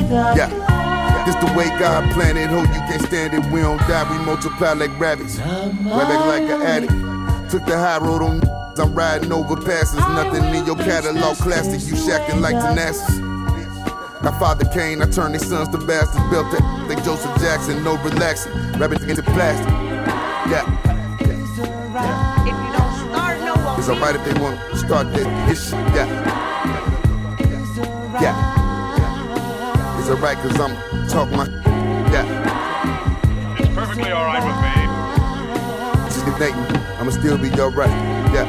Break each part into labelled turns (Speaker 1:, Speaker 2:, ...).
Speaker 1: Yeah. This the way God planned it. Hope you can't stand it. We don't die, we multiply like rabbits. Right back like an addict. Took the high road on. I'm riding over passes. Nothing in your catalog classic. You shacking like Tenacious. My father Kane, I turned their sons to bastards. Built that like Joseph Jackson. No relaxing. Rabbits into plastic. Yeah.
Speaker 2: If you don't start, no one.
Speaker 1: It's alright if they want to start this shit. Yeah. Yeah. It's alright cause I'm talking my. Yeah.
Speaker 3: It's perfectly alright with me.
Speaker 1: Just Nathan, I'ma still be alright. Yeah.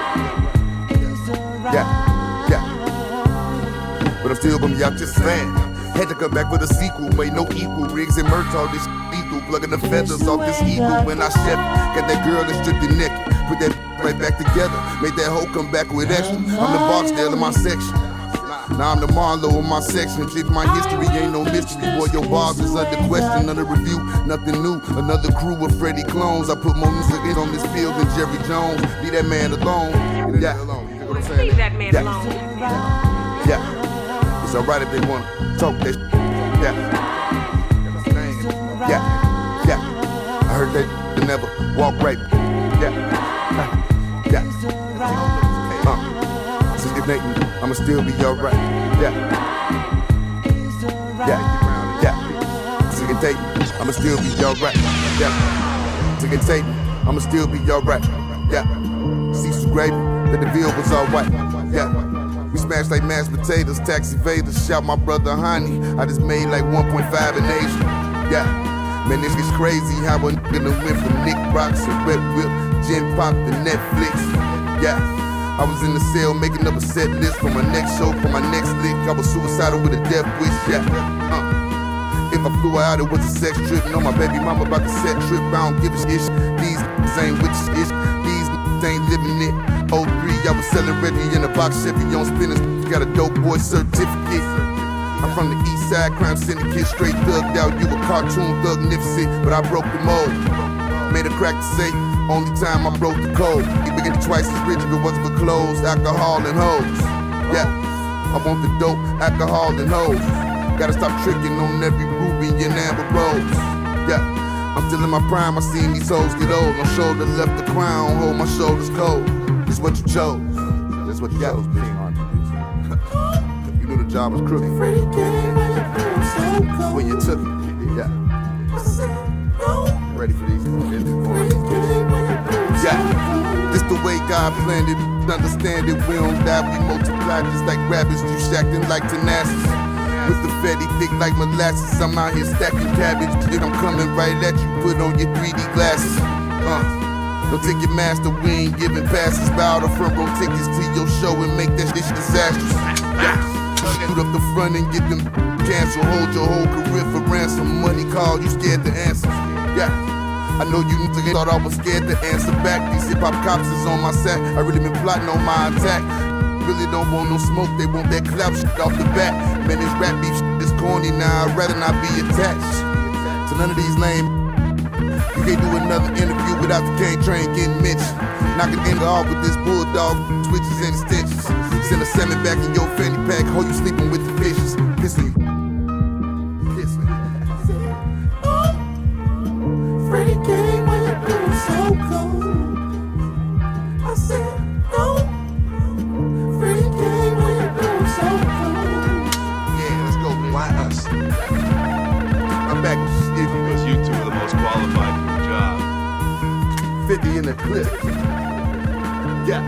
Speaker 1: Yeah. Yeah. But I'm still gonna be out just saying. Had to come back with a sequel, made no equal. Riggs and Murtaugh, this lethal. Plugging the feathers off this eagle when I chef. Got that girl that stripped the neck. Put that right back together. Made that hoe come back with extra. I'm the Barksdale in my section. Now I'm the Marlowe in my section. If my history ain't no mystery, boy, your bars is under question, under review. Nothing new, another crew of Freddie clones. I put more music in on this field than Jerry Jones. Leave that man alone. Yeah.
Speaker 2: Leave that man alone.
Speaker 1: Yeah. It's alright if they wanna talk that shit. Yeah. Yeah. Yeah. I heard that they never walk right. Yeah. Yeah. Sister Nathan, I'ma still be alright. Yeah. Yeah. Yeah. Sister Nathan, I'ma still be alright. Yeah. Sister Nathan, I'ma still be alright. Yeah. Cecil Gravy, the DeVille was alright. Yeah. We smashed like mashed potatoes, taxi evaders. Shout my brother Honey. I just made like 1.5 in Asia. Yeah. Man, this is crazy how a nigga done went from Nick Rocks and Red Whip, Gen Pop to Netflix. Yeah. I was in the cell making up a set list for my next show, for my next lick. I was suicidal with a death wish. Yeah. If I flew out, it was a sex trip. No, my baby mama about to set trip. I don't give a shit. These ain't witches. These ain't living it. 03, I was selling Reggie in a box Chevy on spinners. Got a dope boy certificate. I'm from the east side, crime syndicate, straight thugged out. You a cartoon thug nipsey, but I broke the mold. Made a crack to say, only time I broke the code. You begin twice as rich if it wasn't for clothes, alcohol and hoes. Yeah, I want the dope, alcohol and hoes. Gotta stop tricking on every ruby and amber rose. Yeah, I'm still in my prime, I seen these hoes get old. No shoulder left the crown, hold my shoulders cold. This what you chose. That's what you chose, being hard to do. You knew the job was crooked. When you took it, yeah. Ready for these? Yeah. This the way God planned it. Understand it, we don't die, we multiply just like rabbits. You shacking like Tenacious. With the fatty thick like molasses. I'm out here stacking cabbage. I'm coming right at you. Put on your 3D glasses. Don't take your master, we ain't giving passes. Bow the front row tickets to your show and make that shit disastrous. Yeah. Shoot up the front and get them cancel. Hold your whole career for ransom. Money call, you scared to answer. Yeah. I know you niggas thought I was scared to answer back. These hip-hop cops is on my sack. I really been plotting on my attack. Really don't want no smoke, they want that clap shit off the bat. Man, this rap beef shit is corny now, I'd rather not be attached to none of these lame. You can't do another interview without the cane train getting mentioned. Knocking the off with this bulldog, switches and extensions. Send a salmon back in your fanny pack, how you sleeping with the fishes. Pissing you.
Speaker 4: Freddie came when the blue was so cold. I said, no. Freddie came when the blue was so cold.
Speaker 1: Yeah, let's go, man. Why us? I'm back.
Speaker 3: Because you two are the most qualified for the job.
Speaker 1: 50 in the clip. Yeah.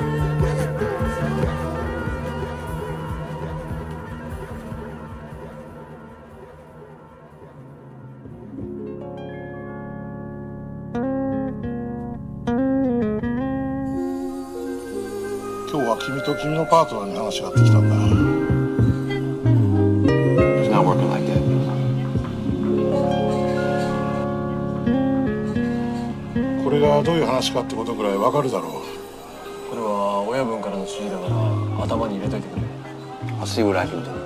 Speaker 5: 今日は君と君のパートナーに話があってきたんだ。
Speaker 6: It's not working like that.
Speaker 5: これがどういう話かってことぐらいわかるだろう。
Speaker 6: これは親分からの指示だから頭に入れといてくれ。I'll see what I can do.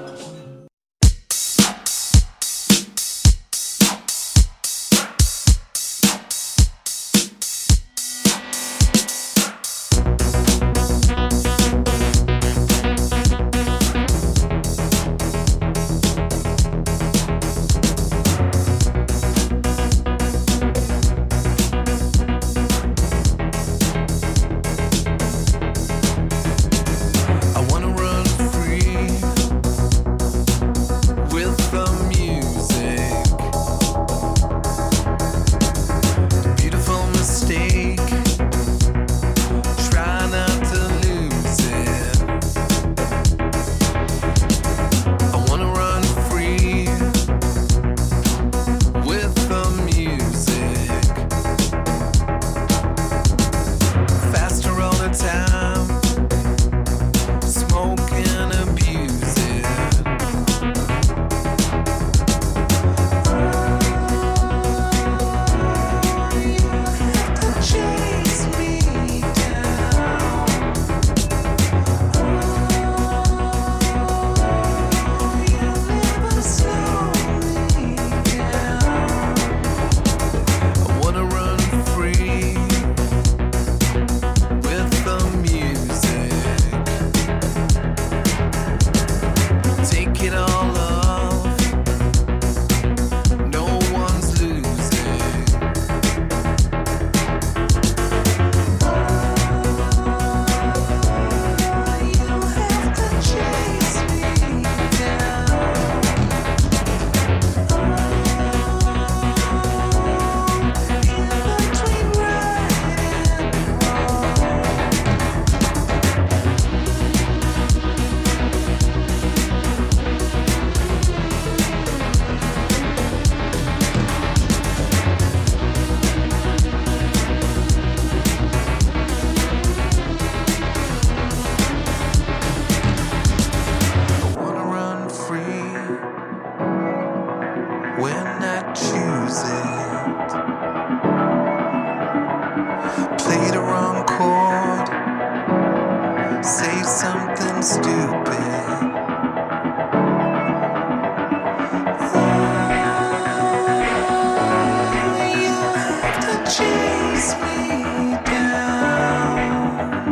Speaker 4: chase me down.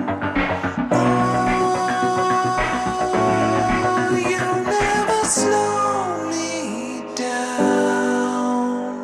Speaker 4: Oh, you'll never slow me down.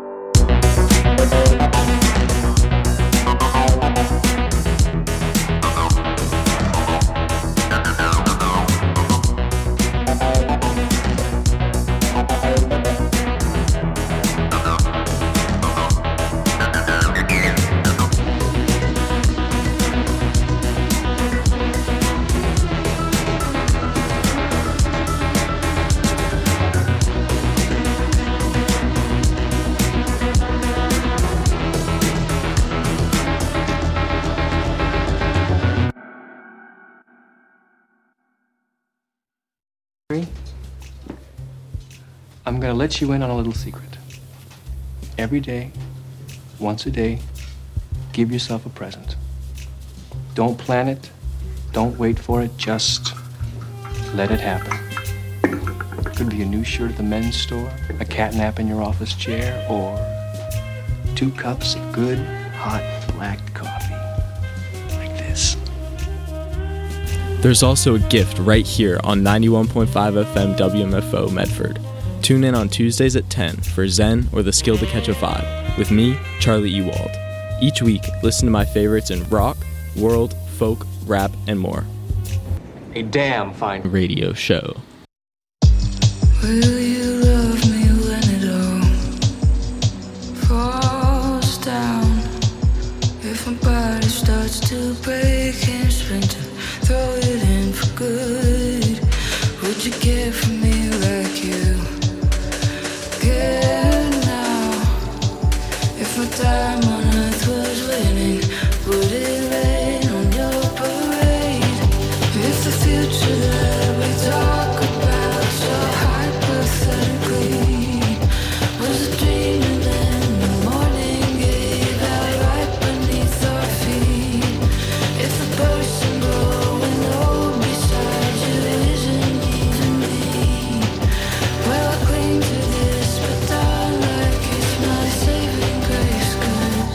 Speaker 6: I'm gonna let you in on a little secret. Every day, once a day, give yourself a present. Don't plan it, don't wait for it, just let it happen. Could be a new shirt at the men's store, a cat nap in your office chair, or 2 cups of good, hot, black coffee. Like this.
Speaker 7: There's also a gift right here on 91.5 FM WMFO Medford. Tune in on Tuesdays at 10 for Zen or the Skill to Catch a Vibe with me, Charlie Ewald. Each week, listen to my favorites in rock, world, folk, rap, and more.
Speaker 6: A damn fine
Speaker 7: Radio show.
Speaker 4: Will you love me when it all falls down? If my body starts to break and splinter, throw it in for good. Would you care for me like you care now? If my time on earth was winning, would it rain on your parade? If the future that we talk about so hypothetically was a dream, and then the morning gave out right beneath our feet. If the person growing old beside you isn't even me, well, I cling to this, but darn like it's my saving grace. 'Cause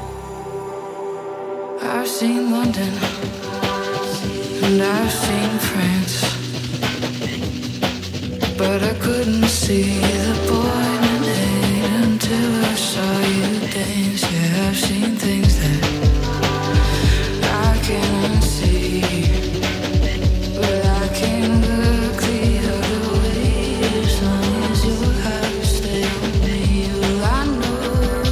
Speaker 4: I've seen London and I've seen France, but I couldn't see the point in it until I saw you dance. Yeah, I've seen things that I cannot see, but I can look the other way as long as your eyes stay on me. Well, I know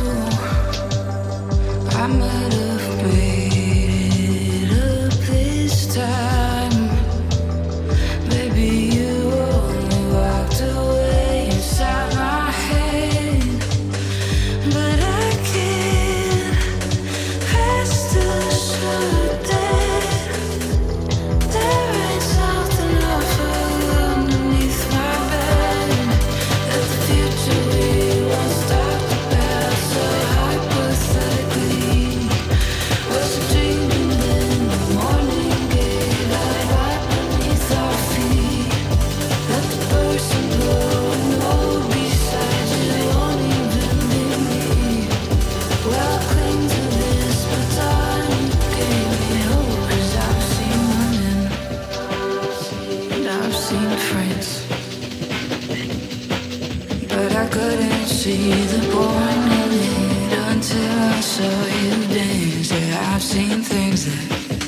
Speaker 4: I might have made it up this time. Maybe you only walked away inside my head, but I can't rest assured that there ain't something awful underneath my bed. That the future we once talked about so hypothetically was a dream, and then the morning gave out right beneath our feet. Let the person growing old beside you won't even be me. Well, I cling to this, but darling, you gave me hope. 'Cause I've seen London and I've seen France, but I couldn't see the point in it until I saw you dance. Yeah, I've seen things that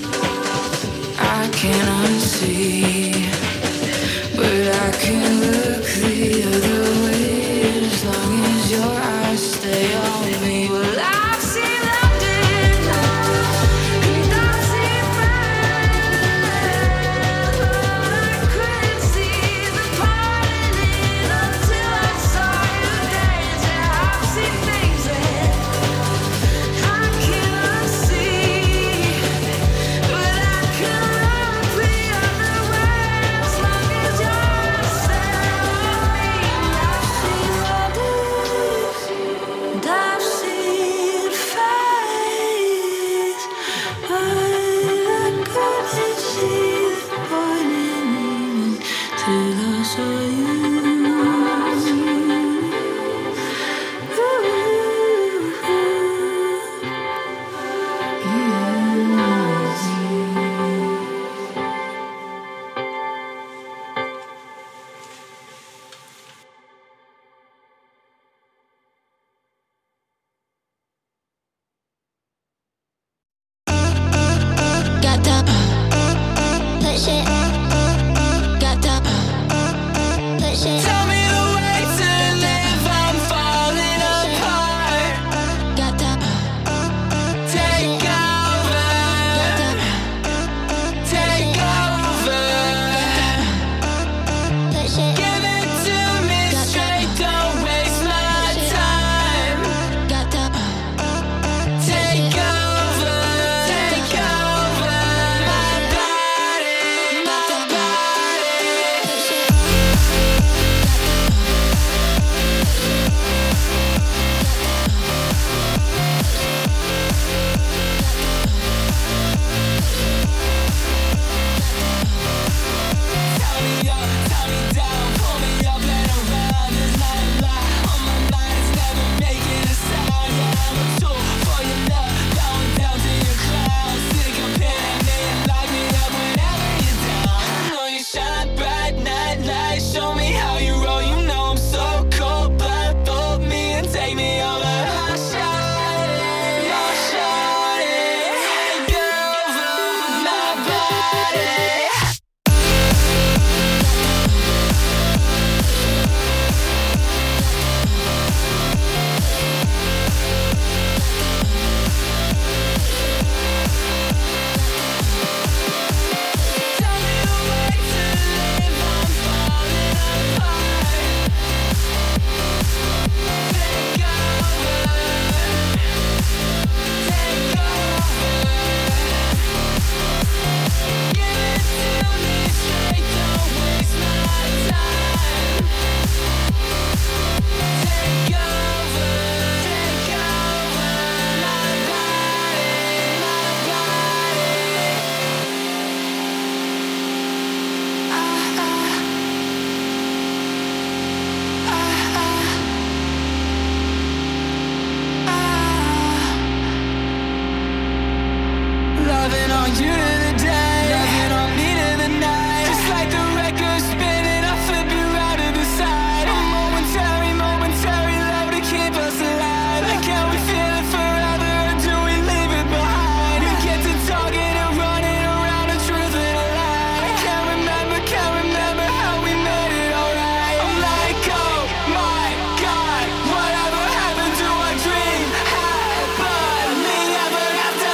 Speaker 4: I cannot see, but I can look the other way as long as your eyes stay on me. Well, I've seen London and I've seen France, but I couldn't see the point in it until I saw you dance. Yeah, I've seen things that I cannot see, but I can look the other way as long as your eyes stay on me. I've seen London and I've seen France, but I couldn't see the point in it till I saw you. Ooh. Give it to me straight, don't waste my time. Take over my body, my body. Tie me up, tie me down, pull me up and around. There's not a lie on my mind, it's never making a sound. Yeah, I'm a tool for your love, going down to your clown. Sick of pinning me and lock me up whenever you're down. I know you shine bright, night light, show me how you roll. You know I'm so cold, blindfold me and take me over. Oh, shawty, take over my body. Tell me the way to live, I'm falling apart. Take over. Give it to me straight, don't waste my time. Take over my body, my body. Loving on you to the day, loving on me to the night. Just like the record spinning, I flip you out to the side. A momentary love to keep us alive. Like can we feel it forever, or do we leave it behind? We get to talking and running around the truth and a lie. I can't remember how we made it alright. I'm like, oh my God, whatever happened to our dream? Happily ever after.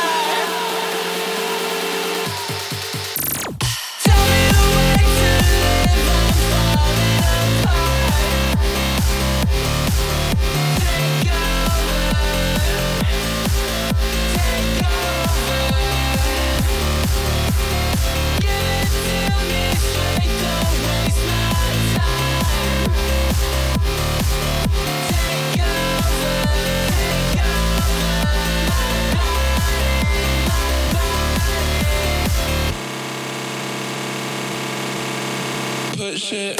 Speaker 4: Tell me the way to live, I'm falling apart. Take over. Give it to me straight, don't waste my time. Take over my body. Push it.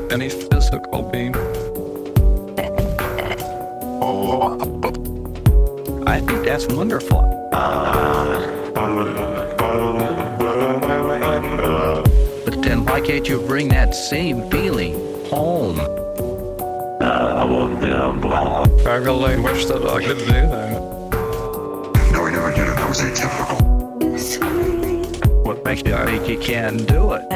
Speaker 8: love any physical being. I think that's wonderful. But then why can't you bring that same feeling home? I really wish that I could do that.
Speaker 9: No, I never did it. That was atypical.
Speaker 8: What makes you think you can do it?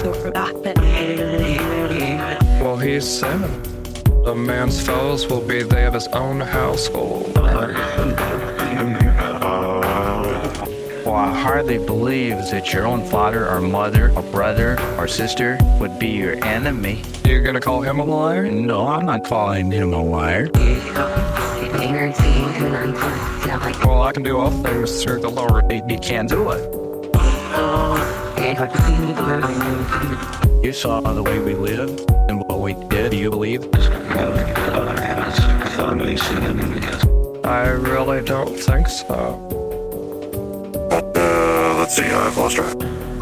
Speaker 8: Well, he's saying a man's foes will be they of his own household. Well, I hardly believe that your own father or mother or brother or sister would be your enemy. You're gonna call him a liar? No, I'm not calling him a liar. Well, I can do all things through the Lord. He can't do it. You saw the way we lived and what we did. Do you believe? I really don't think so.
Speaker 9: Let's see, I've lost track.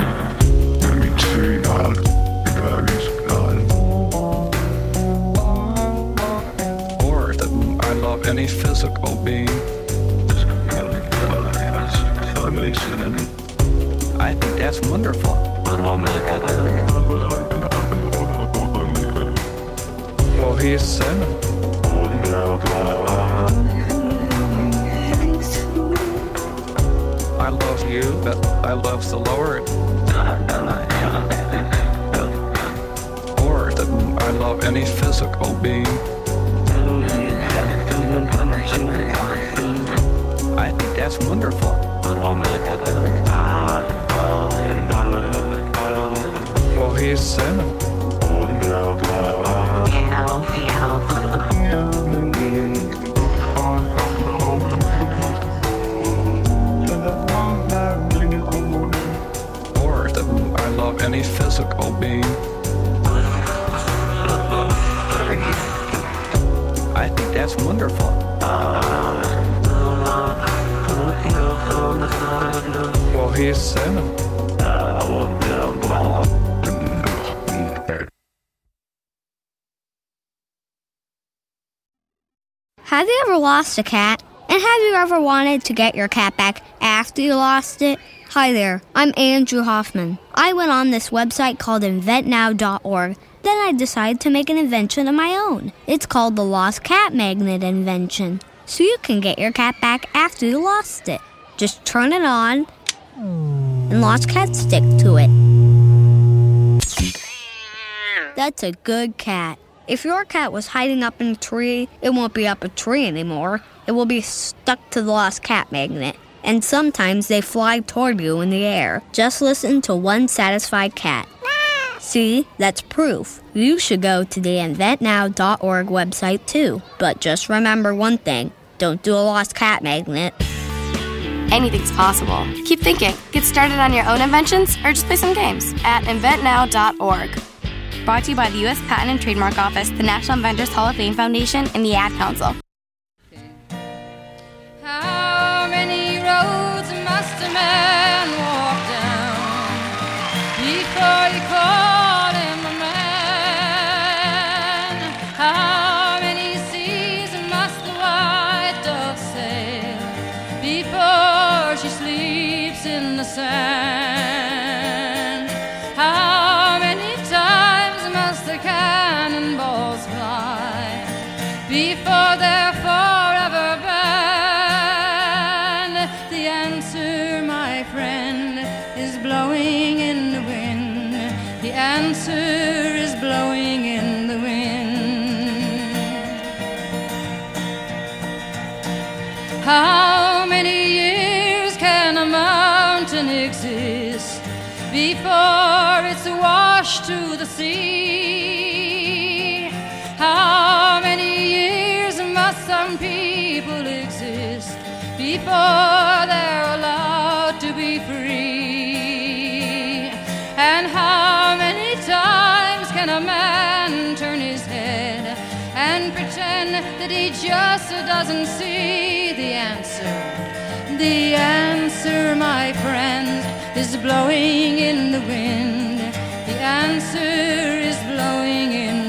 Speaker 8: Or that I love any physical being. I think that's wonderful. Well, he's saying I love you, but I love the Lord. Or that I love any physical being. I think that's wonderful. Well, he's saying or that I love any physical being. I think that's wonderful. Well, he's saying
Speaker 10: Have you ever lost a cat? And have you ever wanted to get your cat back after you lost it? Hi there, I'm Andrew Hoffman. I went on this website called inventnow.org. Then I decided to make an invention of my own. It's called the Lost Cat Magnet invention. So you can get your cat back after you lost it. Just turn it on, and lost cats stick to it. That's a good cat. If your cat was hiding up in a tree, it won't be up a tree anymore. It will be stuck to the lost cat magnet. And sometimes they fly toward you in the air. Just listen to one satisfied cat. See, that's proof. You should go to the inventnow.org website too. But just remember one thing. Don't do a lost cat magnet.
Speaker 11: Anything's possible. Keep thinking. Get started on your own inventions or just play some games at inventnow.org. Brought to you by the U.S. Patent and Trademark Office, the National Inventors Hall of Fame Foundation, and the Ad Council.
Speaker 4: How many roads must a man walk down before you call him a man? How many seas must the white dove sail before she sleeps in the sand? How many times must the cannonballs fly before they're forever banned? The answer, my friend, is blowing in the wind. The answer is blowing in the wind. How many years can a mountain exist before it's washed to the sea? How many years must some people exist before they're allowed to be free? And how many times can a man turn his head and pretend that he just doesn't see? The answer, my friends, is blowing in the wind. The answer is blowing in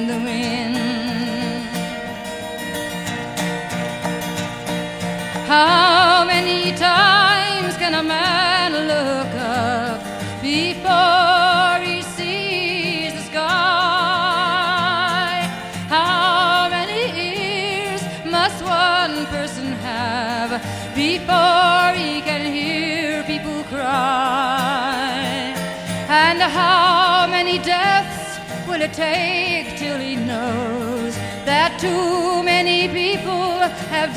Speaker 12: And how many deaths will it take till he knows that too many people have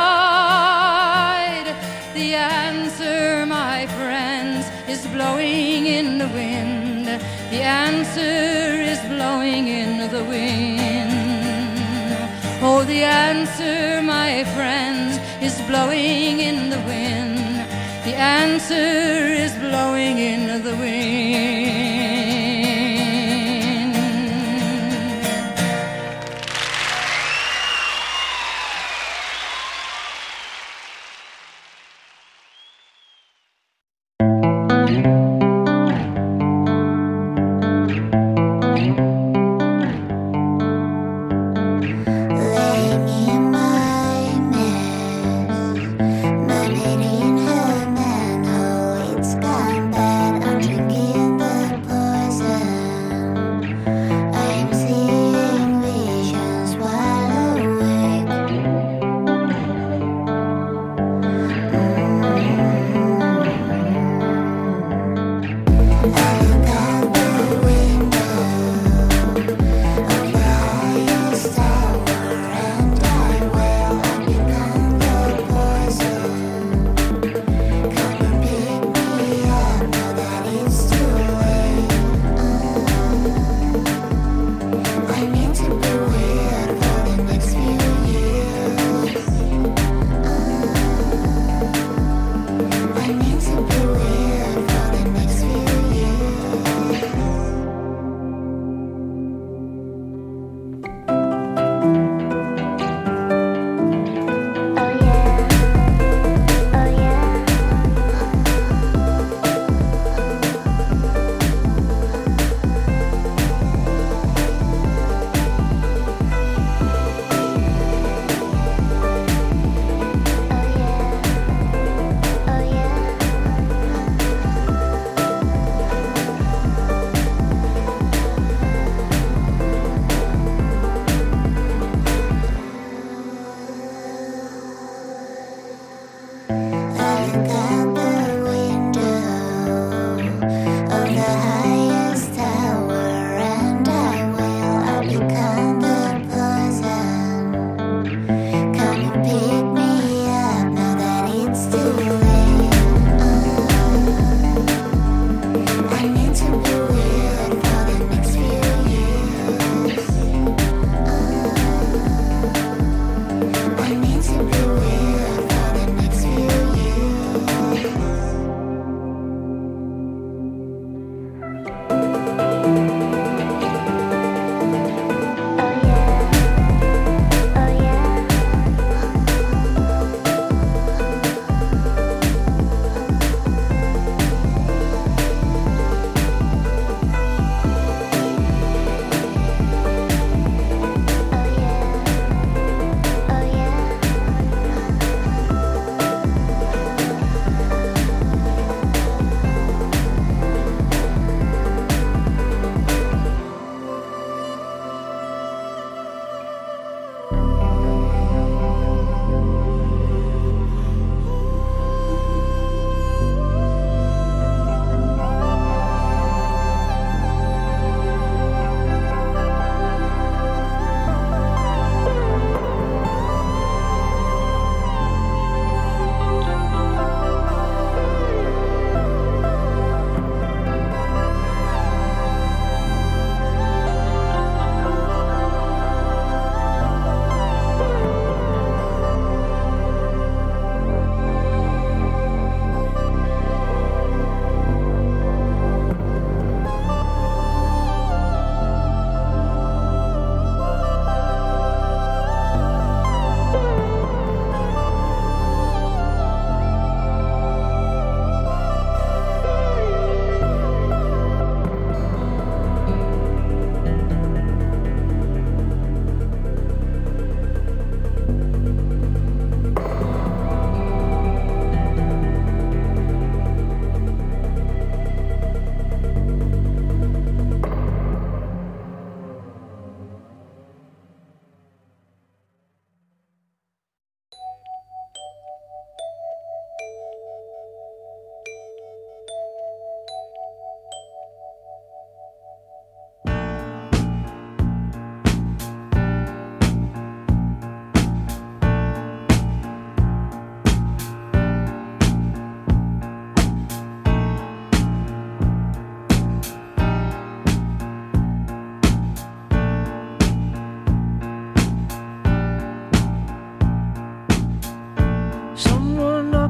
Speaker 12: died? The answer, my friends, is blowing in the wind. The answer is blowing in the wind. Oh, the answer, my friends, is blowing in the wind. The answer is blowing in the wind.
Speaker 13: It's gone bad, I'm drinking the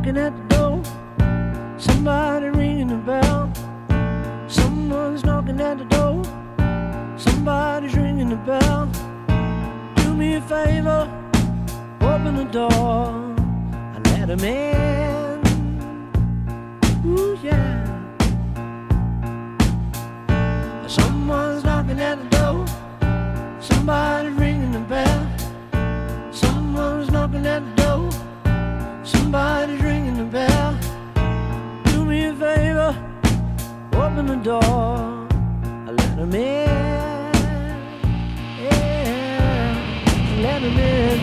Speaker 13: knocking at the door. Somebody ringing the bell. Someone's knocking at the door. Somebody's ringing the bell. Do me a favor, open the door and let him in. Ooh, yeah. Someone's knocking at the door. Somebody's ringing the bell. Someone's knocking at the door. Somebody's ringing the bell. Do me a favor, open the door and let him in. Yeah, let him in.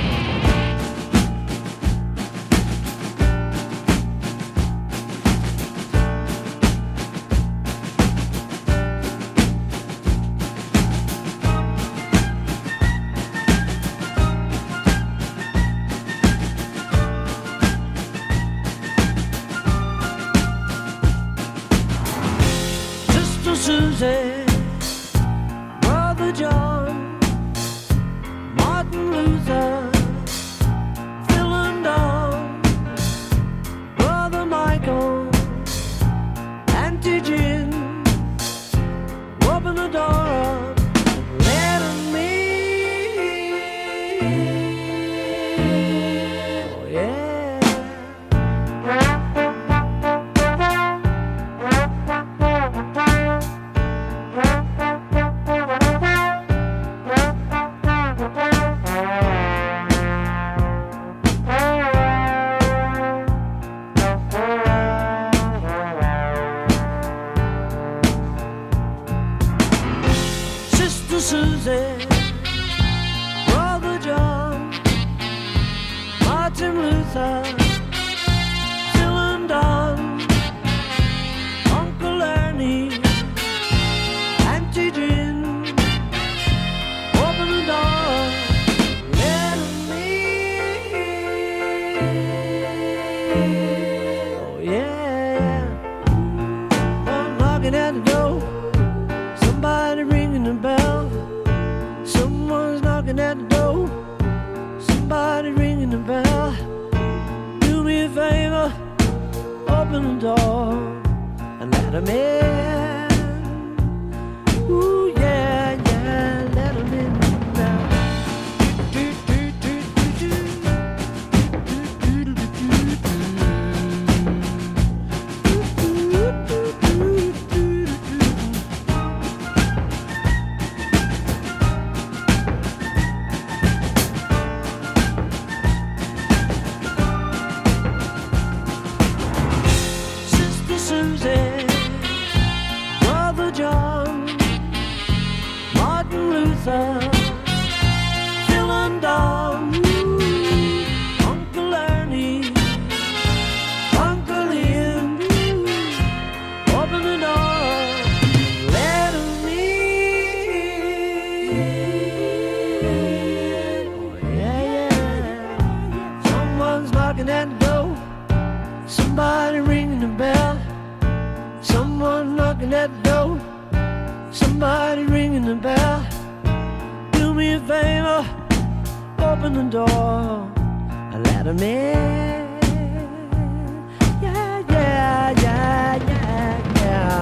Speaker 13: Susie, Brother John, Martin Luther, Phil and Don, Brother Michael, Auntie Jim, open the door up, let 'em in. Oh yeah. Susie, Brother John, Martin Luther, Phil and Don, Uncle Ernie, Auntie Jim, open the door, let 'em in. Oh yeah, I'm knocking at the door, somebody ringing the bell. Someone's knocking at the door. Somebody ringing the bell. Do me a favor, open the door and let 'em in. Ooh yeah, yeah, let 'em in now. Susie, Brother John, Martin Luther, Phil and Don, Uncle Ernie, Uncle Ian, open the door, let 'em in. Oh yeah, yeah. Someone's knocking at the door. Somebody ringing the bell. Someone knocking at the door. Somebody ringing the bell. Do me a favor, open the door and let 'em in. Yeah, yeah, yeah, yeah, yeah.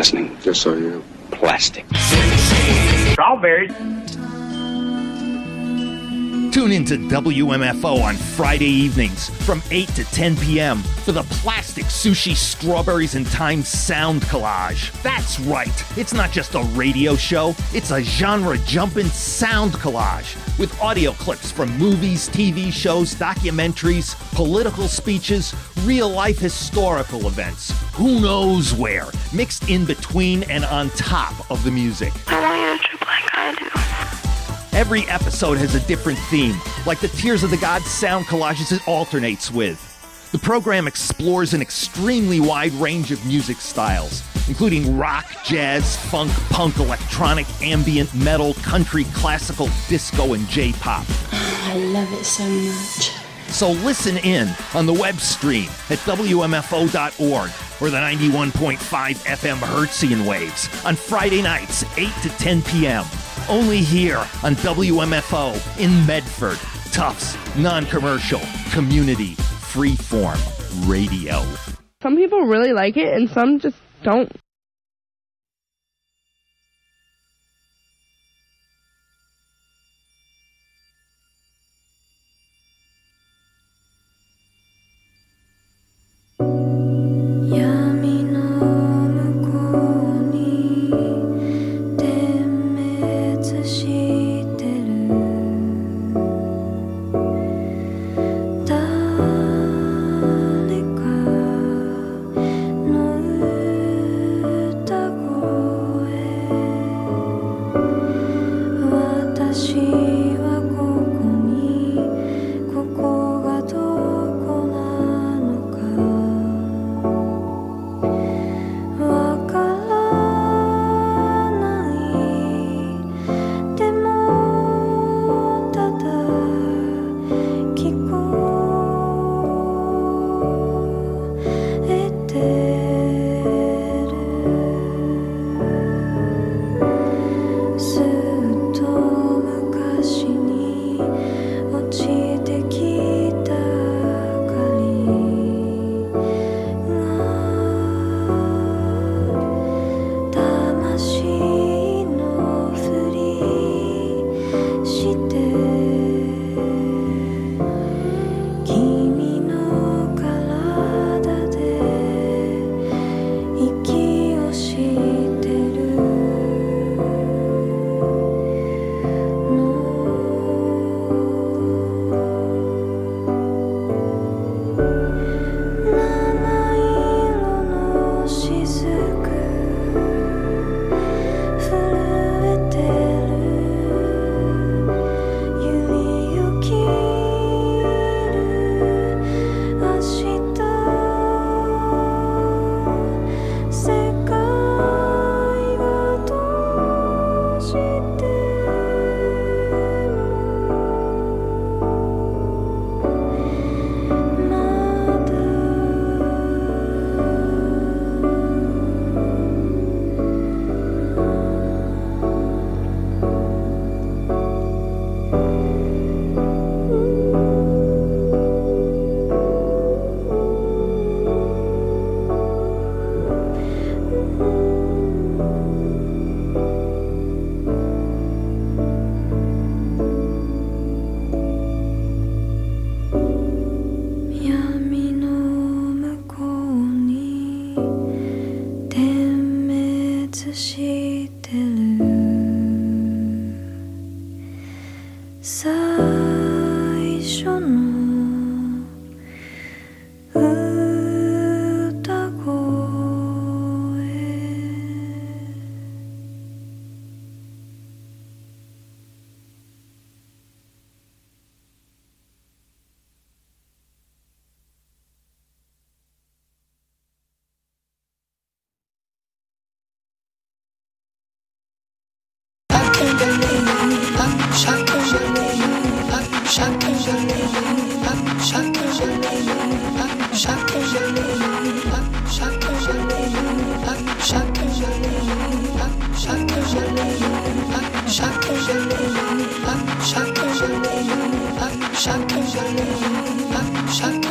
Speaker 14: listening?
Speaker 9: Yes, I am.
Speaker 14: Plastic.
Speaker 15: Strawberries.
Speaker 16: Tune into WMFO on Friday evenings from 8 to 10 p.m. for the Plastic Sushi Strawberries and Time Sound Collage. That's right, it's not just a radio show, it's a genre-jumping sound collage with audio clips from movies, TV shows, documentaries, political speeches, real-life historical events, who knows where, mixed in between and on top of the music.
Speaker 11: I want you to trip like I do.
Speaker 16: Every episode has a different theme, like the Tears of the Gods sound collages it alternates with. The program explores an extremely wide range of music styles, including rock, jazz, funk, punk, electronic, ambient, metal, country, classical, disco, and J-pop.
Speaker 17: I love it so much.
Speaker 16: So listen in on the web stream at WMFO.org or the 91.5 FM Hertzian waves on Friday nights, 8 to 10 p.m. Only here on WMFO in Medford. Tufts, non-commercial, community, freeform radio.
Speaker 18: Some people really like it and some just don't.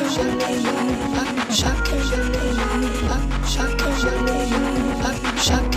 Speaker 4: Shaka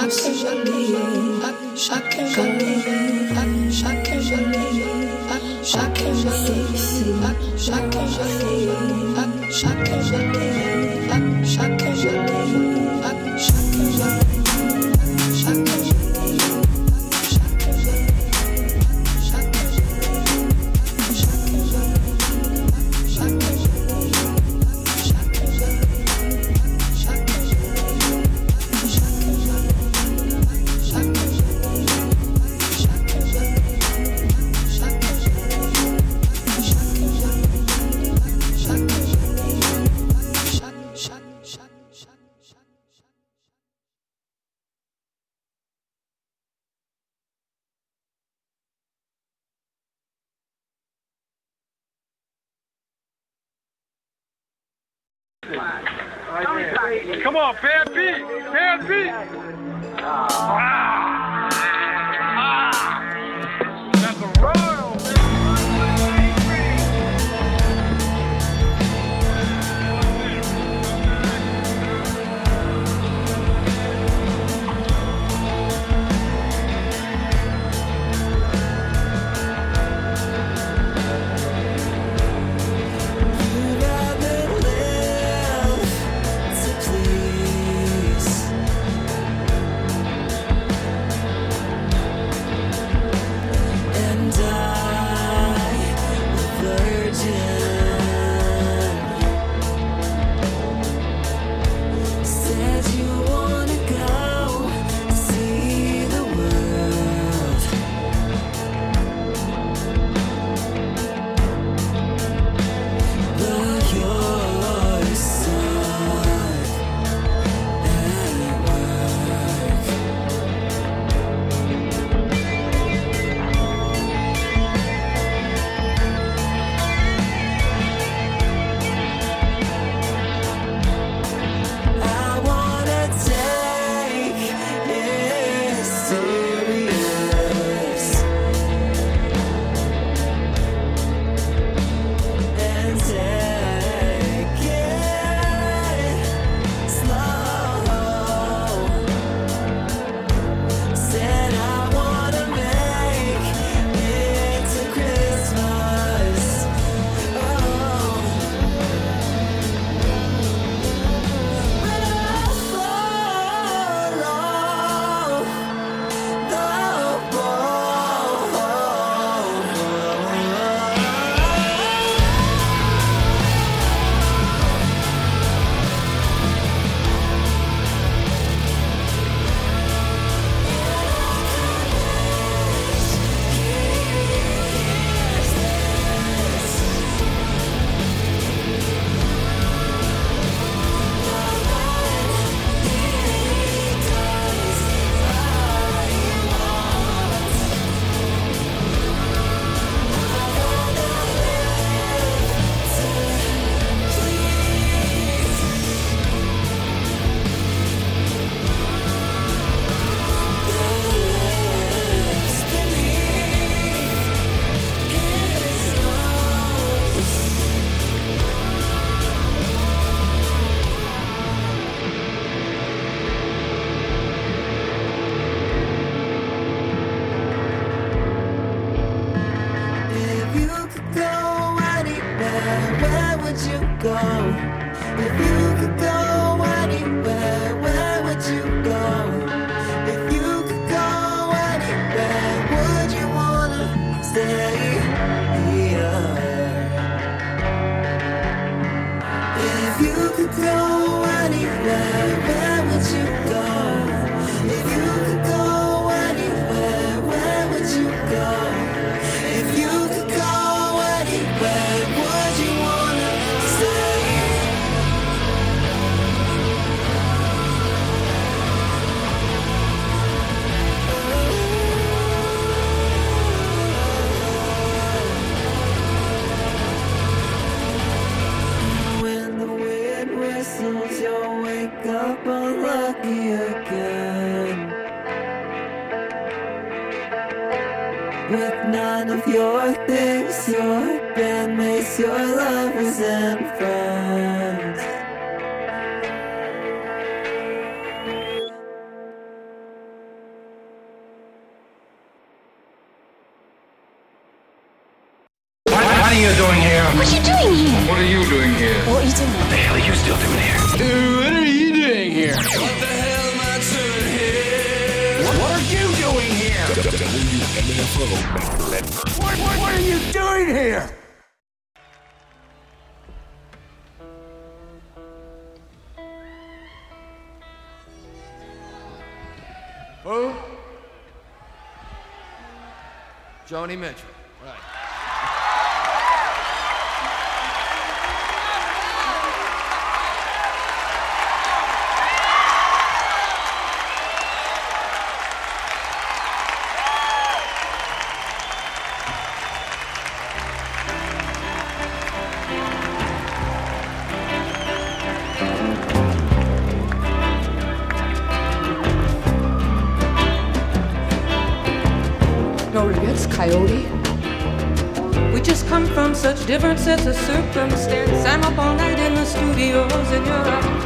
Speaker 3: Come on, bad beat! Bad beat! That's a royal!
Speaker 4: What are you doing here?
Speaker 3: What are you doing here?
Speaker 4: What are you doing?
Speaker 3: What the hell are you still doing here?
Speaker 4: Dude, what are you doing here?
Speaker 3: What the hell am I doing here? What are you doing here? WMFO Medford. What are you doing here?
Speaker 14: Who? Joni Mitchell. Right.
Speaker 12: No regrets, Coyote. We just come from such different sets of circumstance. I'm up all night in the studios and you're up